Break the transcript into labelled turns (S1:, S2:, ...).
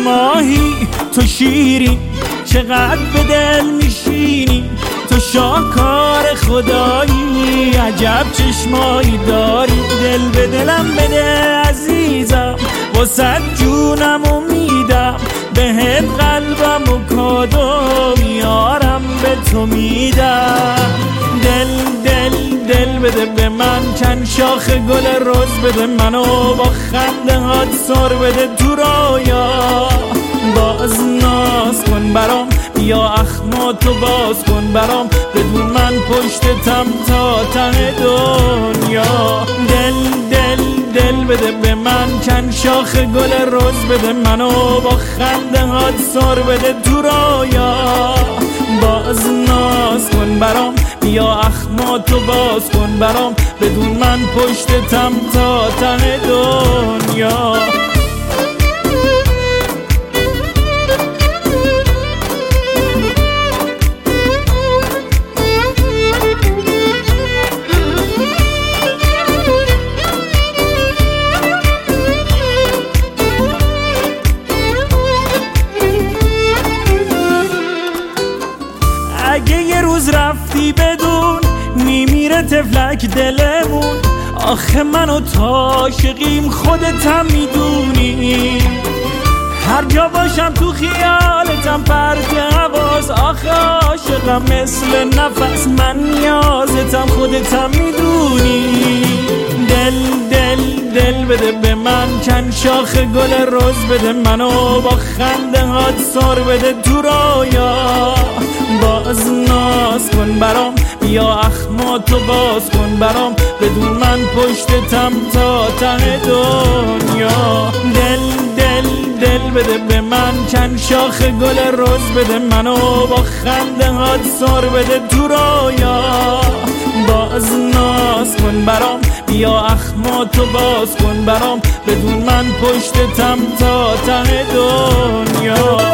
S1: ماهی تو شیری، چقدر به دل میشینی، تو شاهکار خدایی، عجب چشمایی داری. دل به دلم بده عزیزم، واسه جونمو میدم، بهت قلبمو کادو میارم به تو میدم. دل دل دل بده به من، چند شاخ گل رز بده منو، با خنده هات سر بده تو رویا. باز ناز کن برام، بیا اخماتو باز کن برام، بدون من پشتتم تا ته دنیا. دل دل دل بده به من، چند شاخ گل رز بده منو، با خنده هات سر بده تو رویا. باز ناز کن برام، بیا اخماتو باز کن برام، بدون من پشتتم تا ته دنیا. اگه یه روز رفتی بدون، میمیره تفلک دلمون. آخه من و تو عاشقیم، خودتم میدونی. هر جا باشم تو خیالتم، پرت حواس. آخه عاشقم مثل نفس، من نیازتم، خودتم میدونی. دل دل دل بده به من، چند شاخ گل رز بده منو، با خنده هات سر بده تو رویا. باز ناز کن برام، بیا اخماتو باز کن برام، بدون من پشتتم تا ته دنیا. دل دل دل بده به من، چند شاخ گل رز بده منو، با خنده هات سر بده تو رویا. باز ناز کن برام، بیا اخماتو باز کن برام، بدون من پشتتم تا ته دنیا.